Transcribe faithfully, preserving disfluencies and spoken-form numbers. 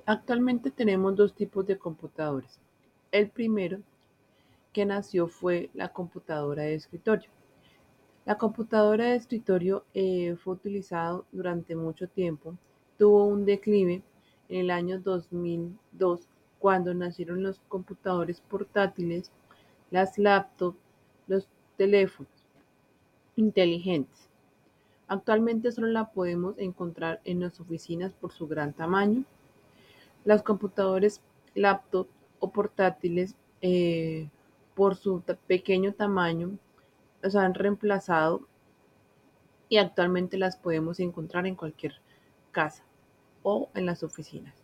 Actualmente tenemos dos tipos de computadores. El primero que nació fue la computadora de escritorio. La computadora de escritorio eh, fue utilizado durante mucho tiempo, tuvo un declive en el año dos mil dos cuando nacieron los computadores portátiles, las laptops, los teléfonos inteligentes. Actualmente solo la podemos encontrar en las oficinas por su gran tamaño. Los computadores laptop o portátiles, eh, por su ta- pequeño tamaño, los han reemplazado y actualmente las podemos encontrar en cualquier casa o en las oficinas.